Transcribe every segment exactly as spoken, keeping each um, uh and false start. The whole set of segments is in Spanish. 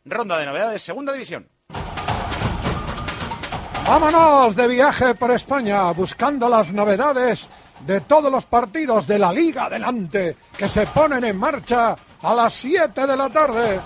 ronda de novedades, segunda división. Vámonos de viaje por España buscando las novedades de todos los partidos de la Liga Adelante que se ponen en marcha a las siete de la tarde.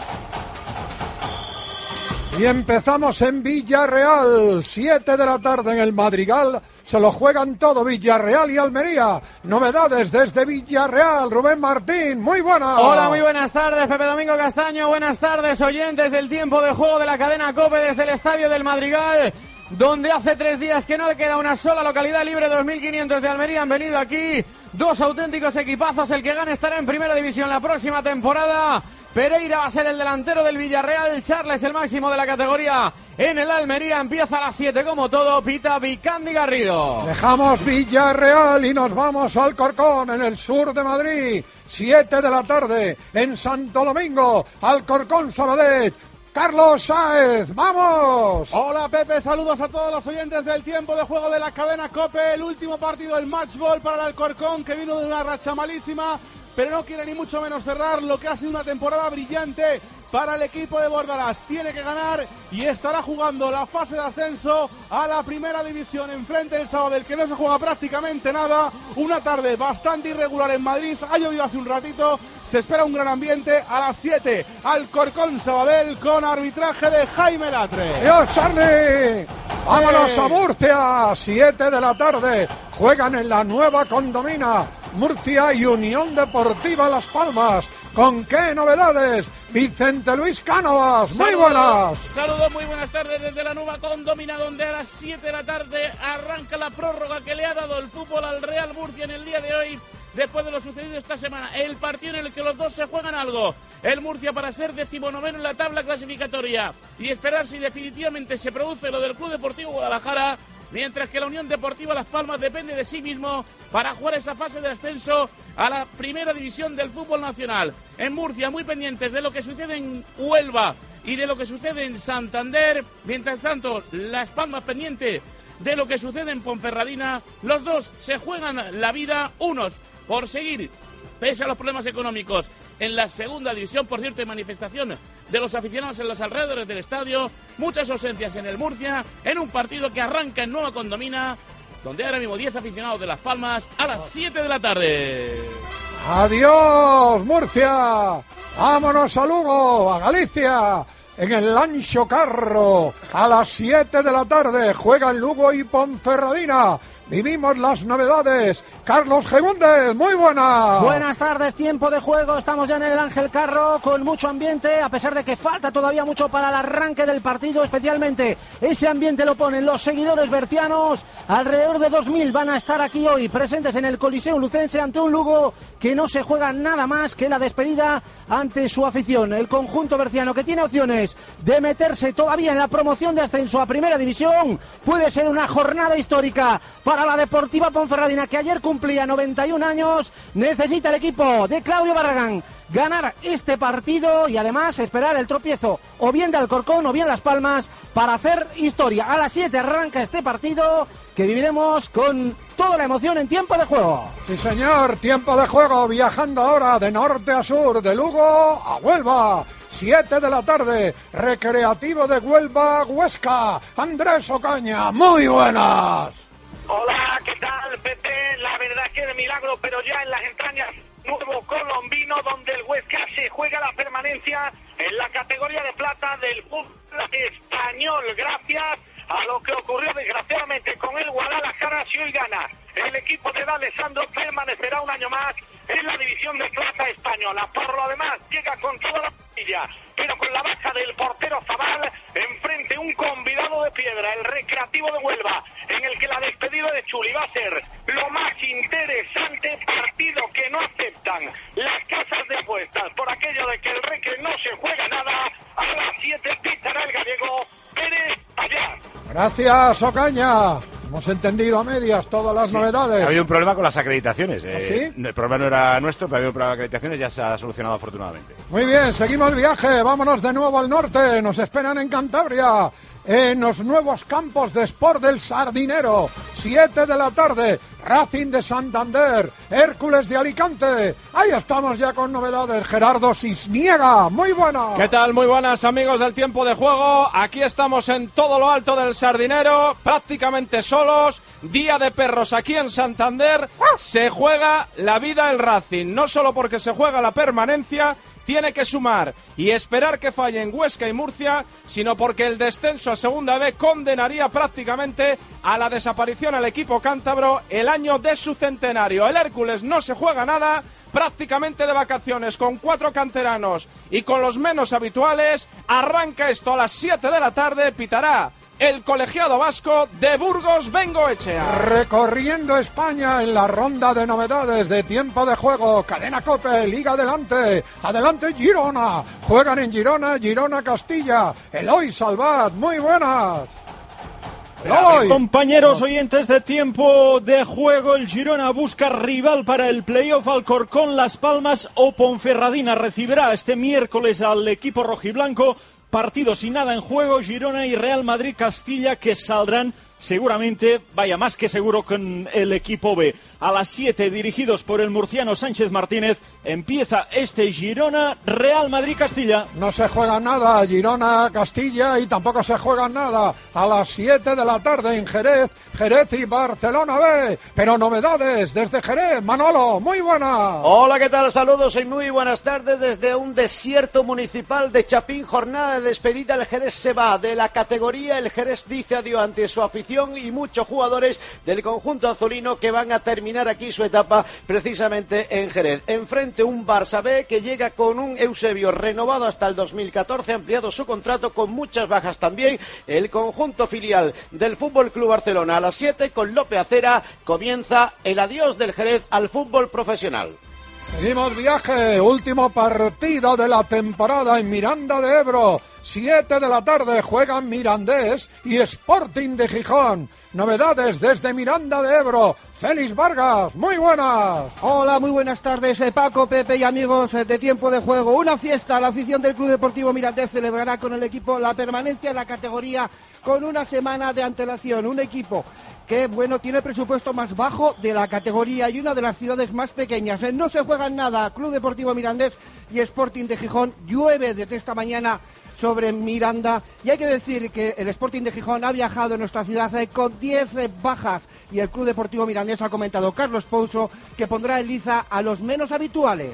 Y empezamos en Villarreal, siete de la tarde en el Madrigal. Se lo juegan todo Villarreal y Almería. Novedades desde Villarreal, Rubén Martín, muy buenas. Hola, muy buenas tardes, Pepe Domingo Castaño. Buenas tardes, oyentes del tiempo de juego de la cadena COPE desde el estadio del Madrigal, donde hace tres días que no le queda una sola localidad libre. Dos mil quinientos de Almería han venido aquí, dos auténticos equipazos. El que gane estará en primera división la próxima temporada. Pereira va a ser el delantero del Villarreal, Charles el máximo de la categoría en el Almería. Empieza a las siete como todo, pita Vicandi Garrido. Dejamos Villarreal y nos vamos al Alcorcón, en el sur de Madrid, siete de la tarde en Santo Domingo, Alcorcón Sabadell. Carlos Sáez, ¡vamos! Hola Pepe, saludos a todos los oyentes del tiempo de juego de la cadena COPE. El último partido del matchball para el Alcorcón, que vino de una racha malísima, pero no quiere ni mucho menos cerrar lo que ha sido una temporada brillante para el equipo de Bordalás. Tiene que ganar y estará jugando la fase de ascenso a la primera división enfrente del Sabadell, que no se juega prácticamente nada. Una tarde bastante irregular en Madrid, ha llovido hace un ratito, se espera un gran ambiente. A las siete, Alcorcón Sabadell con arbitraje de Jaime Latre. ¡Dios, Charlie! ¡Vámonos a Murcia! siete de la tarde, juegan en la nueva Condomina, Murcia y Unión Deportiva Las Palmas. ¿Con qué novedades? Vicente Luis Cánovas, muy buenas. Saludos, muy buenas tardes desde la nueva Condomina, donde a las siete de la tarde arranca la prórroga que le ha dado el fútbol al Real Murcia en el día de hoy, después de lo sucedido esta semana. El partido en el que los dos se juegan algo. El Murcia para ser decimonoveno en la tabla clasificatoria y esperar si definitivamente se produce lo del Club Deportivo Guadalajara, mientras que la Unión Deportiva Las Palmas depende de sí mismo para jugar esa fase de ascenso a la primera división del fútbol nacional. En Murcia, muy pendientes de lo que sucede en Huelva y de lo que sucede en Santander. Mientras tanto, Las Palmas pendiente de lo que sucede en Ponferradina. Los dos se juegan la vida, unos por seguir, pese a los problemas económicos, en la segunda división. Por cierto, hay manifestación de los aficionados en los alrededores del estadio, muchas ausencias en el Murcia, en un partido que arranca en Nueva Condomina, donde ahora mismo diez aficionados de Las Palmas a las siete de la tarde. ¡Adiós, Murcia! ¡Vámonos a Lugo, a Galicia! En el Ancho Carro, a las siete de la tarde, juegan Lugo y Ponferradina. Vivimos las novedades. Carlos Gemúndez, muy buenas. Buenas tardes, tiempo de juego. Estamos ya en el Ángel Carro con mucho ambiente, a pesar de que falta todavía mucho para el arranque del partido. Especialmente ese ambiente lo ponen los seguidores bercianos. Alrededor de dos mil van a estar aquí hoy presentes en el Coliseo Lucense ante un Lugo que no se juega nada más que la despedida ante su afición. El conjunto berciano, que tiene opciones de meterse todavía en la promoción de ascenso a Primera División. Puede ser una jornada histórica para la Deportiva Ponferradina, que ayer cumplía noventa y un años. Necesita el equipo de Claudio Barragán ganar este partido y además esperar el tropiezo o bien de Alcorcón o bien Las Palmas para hacer historia. A las siete arranca este partido que viviremos con toda la emoción en tiempo de juego. Sí, señor, tiempo de juego, viajando ahora de norte a sur, de Lugo a Huelva. siete de la tarde, Recreativo de Huelva, Huesca. Andrés Ocaña, muy buenas. Hola, ¿qué tal, Pepe? La verdad es que de milagro, pero ya en las entrañas, nuevo colombino, donde el Huesca se juega la permanencia en la categoría de plata del fútbol español, gracias a lo que ocurrió desgraciadamente con el Guadalajara. Si hoy gana el equipo de D'Alessandro, permanecerá un año más en la división de plata española. Por lo demás, llega con toda la plantilla, pero con la baja del portero Zabal, enfrente un convidado de piedra, el Recreativo de Huelva, en el que la despedida de Chuli va a ser lo más interesante, partido que no aceptan las casas de apuestas por aquello de que el Recre no se juega nada. A las siete pitará el gallego Pérez allá. Gracias, Ocaña. Hemos entendido a medias todas las sí. novedades. Ha habido un problema con las acreditaciones. Eh, ¿Ah, sí? El problema no era nuestro, pero había un problema de acreditaciones, ya se ha solucionado afortunadamente. Muy bien, seguimos el viaje. Vámonos de nuevo al norte. Nos esperan en Cantabria, en los nuevos campos de Sport del Sardinero. siete de la tarde, Racing de Santander, Hércules de Alicante. Ahí estamos ya con novedades. Gerardo Cisniega, muy buenas. ¿Qué tal? Muy buenas, amigos del tiempo de juego. Aquí estamos en todo lo alto del Sardinero, prácticamente solos. Día de perros aquí en Santander. Se juega la vida el Racing, no solo porque se juega la permanencia, tiene que sumar y esperar que fallen Huesca y Murcia, sino porque el descenso a Segunda B condenaría prácticamente a la desaparición al equipo cántabro el año de su centenario. El Hércules no se juega nada, prácticamente de vacaciones, con cuatro canteranos y con los menos habituales. Arranca esto a las siete de la tarde, pitará el colegiado vasco de Burgos Bengoechea. Recorriendo España en la ronda de novedades de tiempo de juego. Cadena COPE, Liga adelante. Adelante Girona. Juegan en Girona, Girona Castilla. Eloy Salvat, muy buenas. Eloy. Compañeros oyentes de tiempo de juego, el Girona busca rival para el playoff. Alcorcón, Las Palmas o Ponferradina recibirá este miércoles al equipo rojiblanco. Partido sin nada en juego, Girona y Real Madrid Castilla, que saldrán seguramente, vaya más que seguro, con el equipo B. A las siete, dirigidos por el murciano Sánchez Martínez, empieza este Girona Real Madrid Castilla. No se juega nada, Girona Castilla, y tampoco se juega nada a las siete de la tarde en Jerez, Jerez y Barcelona B. Pero novedades desde Jerez, Manolo, muy buenas. Hola, ¿qué tal? Saludos y muy buenas tardes desde un desierto municipal de Chapín. Jornada de despedida, el Jerez se va de la categoría, el Jerez dice adiós ante su afición y muchos jugadores del conjunto azulino que van a terminar aquí su etapa precisamente en Jerez. Enfrente un Barça B que llega con un Eusebio renovado hasta el dos mil catorce, ampliado su contrato con muchas bajas también. El conjunto filial del Fútbol Club Barcelona a las siete con Lope Acera comienza el adiós del Jerez al fútbol profesional. Seguimos viaje, último partido de la temporada en Miranda de Ebro. Siete de la tarde juegan Mirandés y Sporting de Gijón. Novedades desde Miranda de Ebro. Félix Vargas, muy buenas. Hola, muy buenas tardes, eh, Paco, Pepe y amigos eh, de tiempo de juego. Una fiesta, la afición del Club Deportivo Mirandés celebrará con el equipo la permanencia en la categoría con una semana de antelación. Un equipo que, bueno, tiene el presupuesto más bajo de la categoría y una de las ciudades más pequeñas. Eh, no se juegan nada, Club Deportivo Mirandés y Sporting de Gijón. Llueve desde esta mañana sobre Miranda, y hay que decir que el Sporting de Gijón ha viajado en nuestra ciudad eh, con diez eh, bajas, y el Club Deportivo Mirandés ha comentado Carlos Pouso que pondrá en liza a los menos habituales.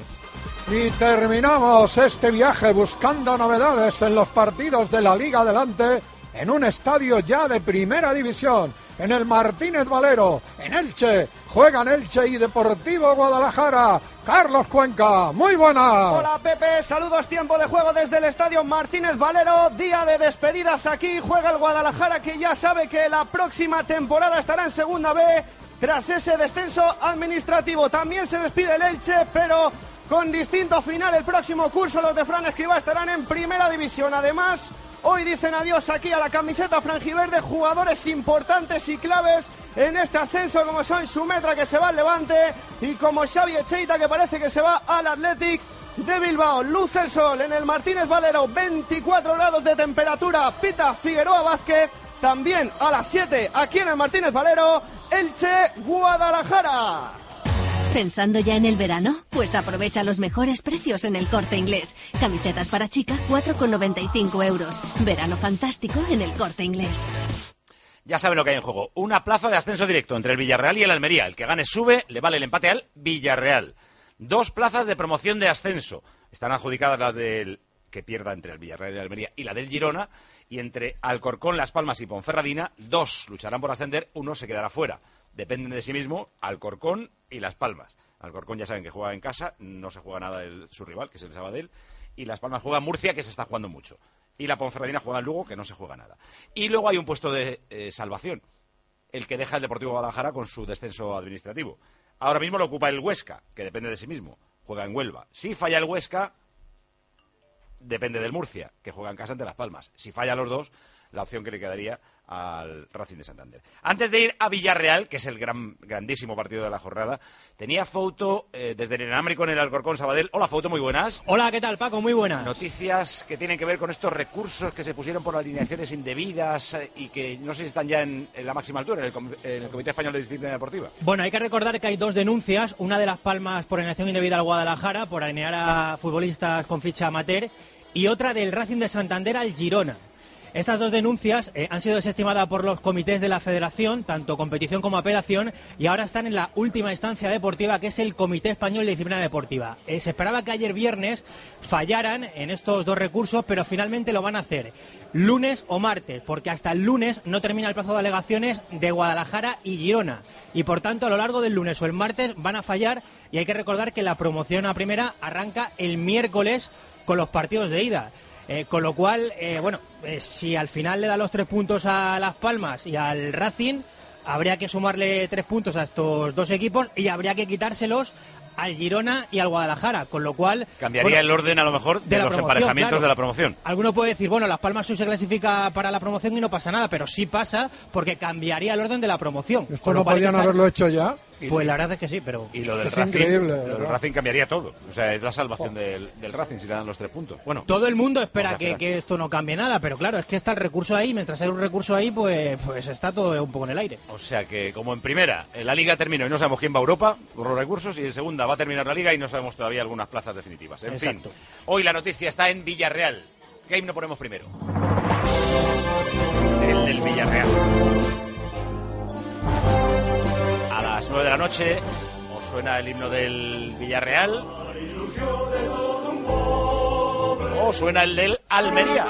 Y terminamos este viaje buscando novedades en los partidos de la Liga Adelante en un estadio ya de primera división, en el Martínez Valero, en Elche. Juegan Elche y Deportivo Guadalajara. Carlos Cuenca, muy buenas. Hola Pepe, saludos, tiempo de juego desde el estadio Martínez Valero. Día de despedidas aquí, juega el Guadalajara, que ya sabe que la próxima temporada estará en Segunda B tras ese descenso administrativo. También se despide el Elche, pero con distinto final. El próximo curso los de Fran Escribá estarán en Primera División. Además, hoy dicen adiós aquí a la camiseta franjiverde jugadores importantes y claves en este ascenso, como son Sumetra, que se va al Levante, y como Xavi Echeita, que parece que se va al Athletic de Bilbao. Luce el sol en el Martínez Valero, veinticuatro grados de temperatura. Pita Figueroa Vázquez, también a las siete aquí en el Martínez Valero, Elche Guadalajara. ¿Pensando ya en el verano? Pues aprovecha los mejores precios en El Corte Inglés. Camisetas para chica, cuatro con noventa y cinco euros. Verano fantástico en El Corte Inglés. Ya saben lo que hay en juego. Una plaza de ascenso directo entre el Villarreal y el Almería. El que gane sube, le vale el empate al Villarreal. Dos plazas de promoción de ascenso. Están adjudicadas las del que pierda entre el Villarreal y el Almería y la del Girona. Y entre Alcorcón, Las Palmas y Ponferradina, dos lucharán por ascender, uno se quedará fuera. Dependen de sí mismo Alcorcón y Las Palmas. Alcorcón ya saben que juega en casa, no se juega nada el, su rival, que es el Sabadell. Y Las Palmas juega Murcia, que se está jugando mucho. Y la Ponferradina juega en Lugo, que no se juega nada. Y luego hay un puesto de eh, salvación, el que deja el Deportivo Guadalajara con su descenso administrativo. Ahora mismo lo ocupa el Huesca, que depende de sí mismo, juega en Huelva. Si falla el Huesca, depende del Murcia, que juega en casa ante Las Palmas. Si falla los dos, la opción que le quedaría al Racing de Santander. Antes de ir a Villarreal, que es el gran, grandísimo partido de la jornada, tenía foto eh, desde el inalámbrico en el Alcorcón Sabadell. Hola, foto, muy buenas. Hola, ¿qué tal, Paco? Muy buenas. Noticias que tienen que ver con estos recursos que se pusieron por alineaciones indebidas eh, y que no sé si están ya en, en la máxima altura, en el, com en el Comité Español de Disciplina Deportiva. Bueno, hay que recordar que hay dos denuncias, una de Las Palmas por alineación indebida al Guadalajara, por alinear a futbolistas con ficha amateur, y otra del Racing de Santander al Girona. Estas dos denuncias eh, han sido desestimadas por los comités de la Federación, tanto competición como apelación, y ahora están en la última instancia deportiva, que es el Comité Español de Disciplina Deportiva. Eh, se esperaba que ayer viernes fallaran en estos dos recursos, pero finalmente lo van a hacer lunes o martes, porque hasta el lunes no termina el plazo de alegaciones de Guadalajara y Girona, y por tanto a lo largo del lunes o el martes van a fallar, y hay que recordar que la promoción a primera arranca el miércoles con los partidos de ida. Eh, con lo cual, eh, bueno, eh, si al final le da los tres puntos a Las Palmas y al Racing, habría que sumarle tres puntos a estos dos equipos y habría que quitárselos al Girona y al Guadalajara, con lo cual... Cambiaría bueno, el orden, a lo mejor, de, de los emparejamientos claro. de la promoción. Alguno puede decir, bueno, Las Palmas hoy se clasifica para la promoción y no pasa nada, pero sí pasa porque cambiaría el orden de la promoción. ¿Esto no podían estar... haberlo hecho ya? Pues la verdad es que sí, pero... Y lo del, Racing, increíble, lo del Racing cambiaría todo. O sea, es la salvación oh. del, del Racing si le dan los tres puntos. Bueno, todo el mundo espera que, que esto no cambie nada, pero claro, es que está el recurso ahí. Mientras hay un recurso ahí, pues, pues está todo un poco en el aire. O sea que, como en primera, la Liga terminó y no sabemos quién va a Europa por los recursos, y en segunda va a terminar la Liga y no sabemos todavía algunas plazas definitivas. En Exacto. fin, hoy la noticia está en Villarreal. ¿Qué himno ponemos primero? El del Villarreal. A las nueve de la noche os suena el himno del Villarreal o suena el del Almería.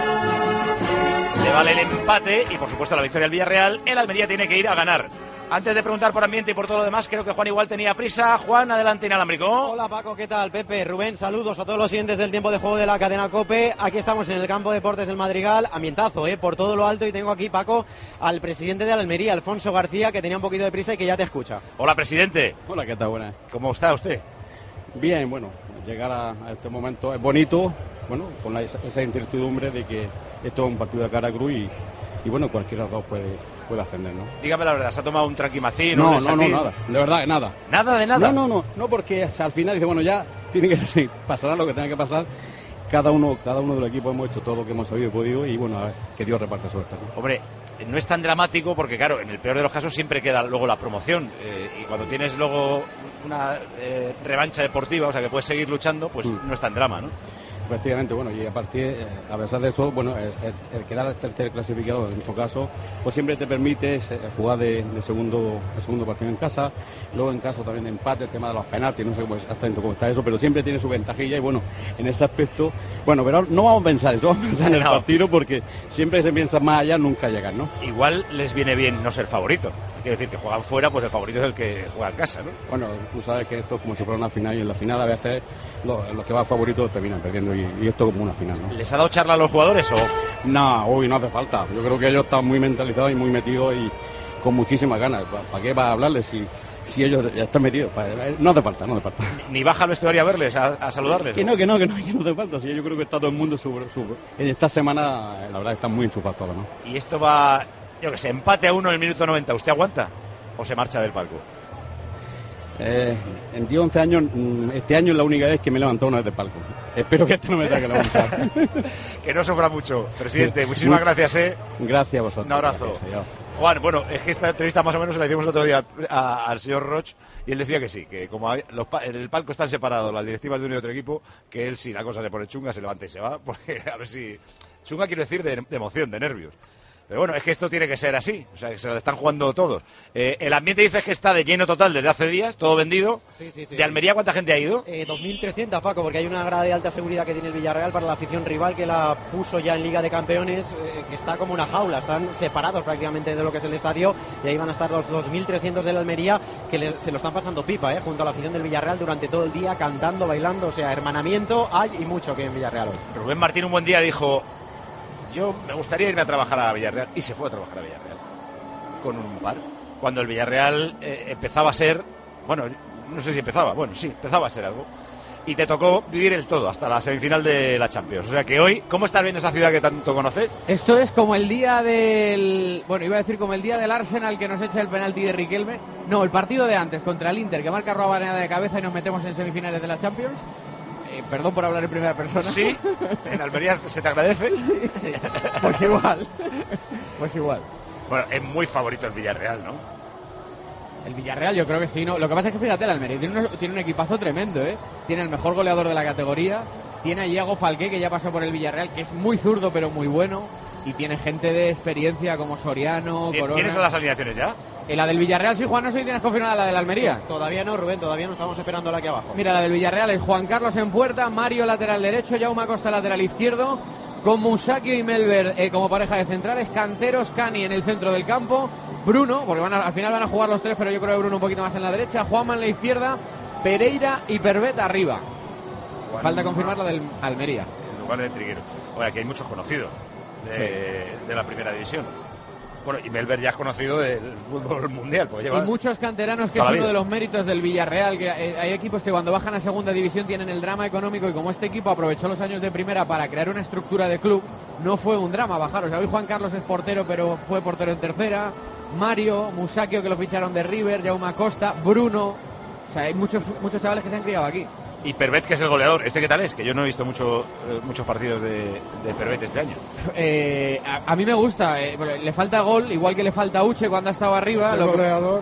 Le vale el empate y por supuesto la victoria del Villarreal. El Almería tiene que ir a ganar. Antes de preguntar por ambiente y por todo lo demás, creo que Juan igual tenía prisa. Juan, adelante, inalámbrico. Hola Paco, ¿qué tal? Pepe, Rubén, saludos a todos los siguientes del tiempo de juego de la cadena COPE. Aquí estamos en el campo de deportes del Madrigal, ambientazo, ¿eh? Por todo lo alto, y tengo aquí, Paco, al presidente de la Almería, Alfonso García, que tenía un poquito de prisa y que ya te escucha. Hola, presidente. Hola, ¿qué tal? Buenas. ¿Cómo está usted? Bien, bueno, llegar a, a este momento es bonito, bueno, con la, esa incertidumbre de que esto es un partido de cara a cruz y, y bueno, cualquiera de los dos puede... puede ascender, ¿no? Dígame la verdad, ¿se ha tomado un tranquimacín? No, un no, no, nada, de verdad, nada. ¿Nada de nada? No, no, no, no, porque al final dice, bueno, ya tiene que ser, pasará lo que tenga que pasar. Cada uno, cada uno del equipo hemos hecho todo lo que hemos sabido y podido, y bueno, a ver, que Dios reparte suerte, ¿no? Hombre, no es tan dramático porque, claro, en el peor de los casos siempre queda luego la promoción, eh, y cuando tienes luego una eh, revancha deportiva, o sea, que puedes seguir luchando, pues mm. no es tan drama, ¿no? Efectivamente, bueno, y a partir, eh, a pesar de eso, bueno, el, el, el quedar el tercer clasificado, en nuestro caso, pues siempre te permite eh, jugar de, de segundo, el segundo partido en casa, luego en caso también de empate, el tema de los penaltis, no sé pues, exactamente cómo está eso, pero siempre tiene su ventajilla y bueno, en ese aspecto, bueno, pero no vamos a pensar eso, vamos a pensar en el no. partido, porque siempre se piensa más allá, nunca llegar, ¿no? Igual les viene bien no ser favorito, quiere decir que juegan fuera, pues el favorito es el que juega en casa, ¿no? Bueno, tú sabes que esto es como si fuera una final, y en la final a veces los, los que van favoritos terminan perdiendo. Y, y esto como una final, ¿no? ¿Les ha dado charla a los jugadores o...? No, uy, no hace falta. Yo creo que ellos están muy mentalizados y muy metidos y con muchísimas ganas. ¿Para, para qué va a hablarles si, si ellos ya están metidos? No hace falta, no hace falta. ¿Ni baja al vestuario a verles, a, a saludarles? Que no, que no, que no, que no hace falta. Si yo creo que está todo el mundo sobre... sobre en esta semana, la verdad, están muy enchufados todos, ¿no? Y esto va, yo que sé, empate a uno en el minuto noventa. ¿Usted aguanta o se marcha del palco? Eh, en diez, once años, este año es la única vez que me he levantado una vez de palco. Espero que este no me tenga que levantar. Que no sufra mucho, presidente. Sí. Muchísimas Much... gracias, ¿eh? Gracias a vosotros. Un abrazo. Gracias, Juan, bueno, es que esta entrevista más o menos se la hicimos el otro día a, al señor Roch, y él decía que sí, que como hay, los, en el palco están separados las directivas de uno y otro equipo, que él, si la cosa se pone chunga, se levanta y se va, porque a ver si... Chunga quiero decir de, de emoción, de nervios. Pero bueno, es que esto tiene que ser así, o sea, que se lo están jugando todos. Eh, el ambiente dices que está de lleno total desde hace días, todo vendido. Sí, sí, sí. ¿De Almería cuánta gente ha ido? Eh, dos mil trescientos, Paco, porque hay una grada de alta seguridad que tiene el Villarreal para la afición rival, que la puso ya en Liga de Campeones, eh, que está como una jaula, están separados prácticamente de lo que es el estadio, y ahí van a estar los dos mil trescientos de la Almería, que le, se lo están pasando pipa, eh, junto a la afición del Villarreal durante todo el día, cantando, bailando, o sea, hermanamiento hay y mucho que en Villarreal hoy. Rubén Martín un buen día dijo... Yo me gustaría irme a trabajar a Villarreal, y se fue a trabajar a Villarreal con un par. Cuando el Villarreal eh, empezaba a ser, bueno, no sé si empezaba, bueno, sí, empezaba a ser algo. y te tocó vivir el todo hasta la semifinal de la Champions. O sea que hoy, ¿cómo estás viendo esa ciudad que tanto conoces? Esto es como el día del... Bueno, iba a decir como el día del Arsenal que nos echa el penalti de Riquelme. No, el partido de antes contra el Inter, que marca Ruabaneda de cabeza y nos metemos en semifinales de la Champions. Eh, perdón por hablar en primera persona. Sí, en Almería se te agradece. Sí, sí. Pues igual. Pues igual. Bueno, es muy favorito el Villarreal, ¿no? El Villarreal yo creo que sí, ¿no? Lo que pasa es que fíjate, el Almería tiene, unos, tiene un equipazo tremendo, ¿eh? Tiene el mejor goleador de la categoría, tiene a Iago Falqué, que ya pasó por el Villarreal, que es muy zurdo pero muy bueno, y tiene gente de experiencia como Soriano, Corona... ¿Tienes las alineaciones ya? En la del Villarreal sí, Juan, no sé si tienes confirmada la del Almería. Todavía no, Rubén, todavía no, estamos esperándola aquí abajo. Mira, la del Villarreal es Juan Carlos en puerta, Mario lateral derecho, Jaume Costa lateral izquierdo, con Musacchio y Melber eh, como pareja de centrales, Canteros, Cani en el centro del campo, Bruno, porque van a, al final van a jugar los tres, pero yo creo que Bruno un poquito más en la derecha, Juanma en la izquierda, Pereira y Pervet arriba. Juan Falta confirmar la del Almería. En lugar de Triguero. Oye, aquí hay muchos conocidos de, sí. de la primera división. Bueno, y Melber ya es conocido del fútbol mundial. Porque lleva y muchos canteranos, que es uno de los méritos del Villarreal, que hay equipos que cuando bajan a segunda división tienen el drama económico, y como este equipo aprovechó los años de primera para crear una estructura de club, no fue un drama bajar. O sea, hoy Juan Carlos es portero, pero fue portero en tercera, Mario, Musacchio, que lo ficharon de River, Jaume Costa, Bruno, o sea, hay muchos, muchos chavales que se han criado aquí. Y Pervet, que es el goleador, ¿este qué tal es? Que yo no he visto mucho, eh, muchos partidos de, de Pervet este año. Eh, a, a mí me gusta, eh, le falta gol, igual que le falta a Uche cuando ha estado arriba. ¿El lo goleador?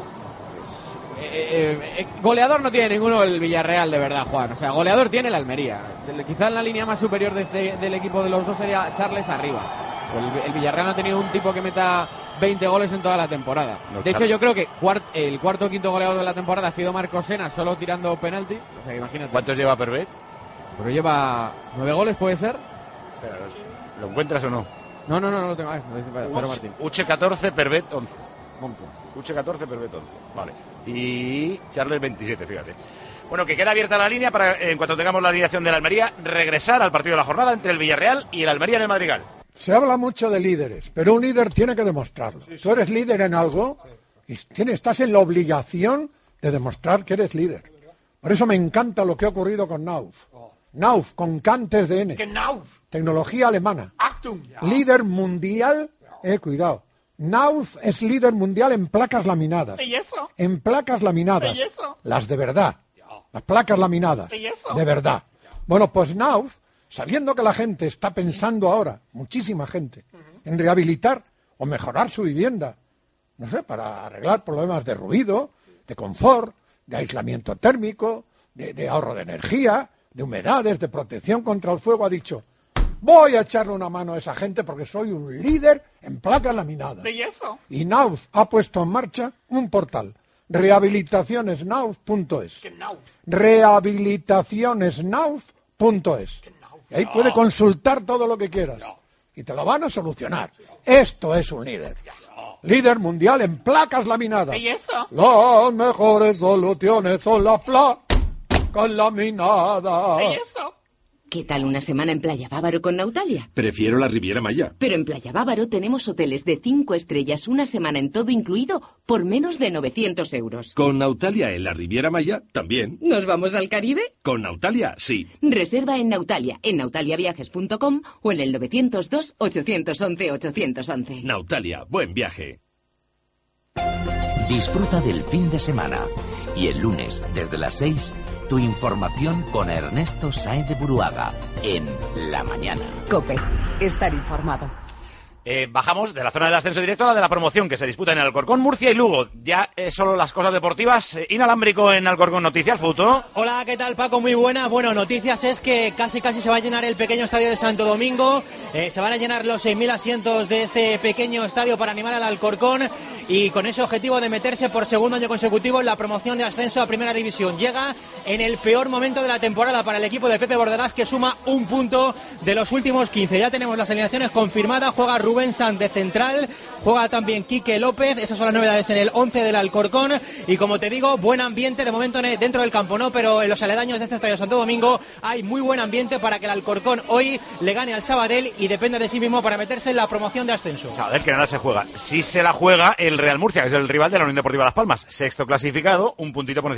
Eh, eh, eh, goleador no tiene ninguno el Villarreal, de verdad, Juan. O sea, goleador tiene el Almería. Quizás en la línea más superior de este, del equipo de los dos sería Charles arriba. El, el Villarreal no ha tenido un tipo que meta veinte goles en toda la temporada. No, de hecho, yo creo que cuart, el cuarto o quinto goleador de la temporada ha sido Marcos Sena, solo tirando penaltis. O sea, imagínate. ¿Cuántos lleva Pervet? Pero lleva nueve goles, ¿puede ser? Espera, ¿lo encuentras o no? No, no, no, no lo tengo. Ver, Pedro Martín. Uche catorce, Pervet once. Uche catorce, Pervet once. Vale. Y Charles veintisiete, fíjate. Bueno, que queda abierta la línea para, en cuanto tengamos la alineación de la Almería, regresar al partido de la jornada entre el Villarreal y el Almería en el Madrigal. Se habla mucho de líderes, pero un líder tiene que demostrarlo. Sí, sí. Tú eres líder en algo y tienes, estás en la obligación de demostrar que eres líder. Por eso me encanta lo que ha ocurrido con Nauf. Oh. Nauf, con Cantes de N. Tecnología alemana. Achtung, ja. Líder mundial. Eh, cuidado. Nauf es líder mundial en placas laminadas. ¿Y eso? En placas laminadas. ¿Y eso? Las de verdad. Las placas laminadas. ¿Y eso? De verdad. Bueno, pues Nauf, sabiendo que la gente está pensando ahora, muchísima gente, en rehabilitar o mejorar su vivienda, no sé, para arreglar problemas de ruido, de confort, de aislamiento térmico, de, de ahorro de energía, de humedades, de protección contra el fuego, ha dicho, voy a echarle una mano a esa gente porque soy un líder en placas laminadas. ¿Y eso? Y Nauf ha puesto en marcha un portal, rehabilitaciones nauf punto es. rehabilitaciones nauf punto es. Y ahí puede consultar todo lo que quieras. Y te lo van a solucionar. Esto es un líder. Líder mundial en placas laminadas. ¿Y eso? Las mejores soluciones son las placas laminadas. ¿Y eso? ¿Qué tal una semana en Playa Bávaro con Nautalia? Prefiero la Riviera Maya. Pero en Playa Bávaro tenemos hoteles de cinco estrellas, una semana en todo incluido, por menos de novecientos euros. Con Nautalia en la Riviera Maya, también. ¿Nos vamos al Caribe? Con Nautalia, sí. Reserva en Nautalia, en nautaliaviajes punto com o en el novecientos dos, ochocientos once, ochocientos once. Nautalia, buen viaje. Disfruta del fin de semana. Y el lunes, desde las seis, tu información con Ernesto Sáenz de Buruaga en La Mañana. COPE, estar informado. Eh, bajamos de la zona del ascenso directo a la de la promoción, que se disputa en Alcorcón, Murcia y Lugo. Ya eh, solo las cosas deportivas. Eh, inalámbrico en Alcorcón, noticias, Fouto. Hola, ¿qué tal, Paco? Muy buena. Bueno, noticias es que casi casi se va a llenar el pequeño estadio de Santo Domingo. Eh, se van a llenar los seis mil asientos de este pequeño estadio para animar al Alcorcón, y con ese objetivo de meterse por segundo año consecutivo en la promoción de ascenso a Primera División. Llega en el peor momento de la temporada para el equipo de Pepe Bordalás, que suma un punto de los últimos quince. Ya tenemos las alineaciones confirmadas. Juega Rubén Sanz de central, juega también Quique López. Esas son las novedades en el once del Alcorcón, y como te digo, buen ambiente de momento dentro del campo, no, pero en los aledaños de este estadio Santo Domingo hay muy buen ambiente para que el Alcorcón hoy le gane al Sabadell y dependa de sí mismo para meterse en la promoción de ascenso. Sabadell, que nada se juega. Sí se la juega el Real Murcia, que es el rival de la Unión Deportiva Las Palmas, sexto clasificado, un puntito por encima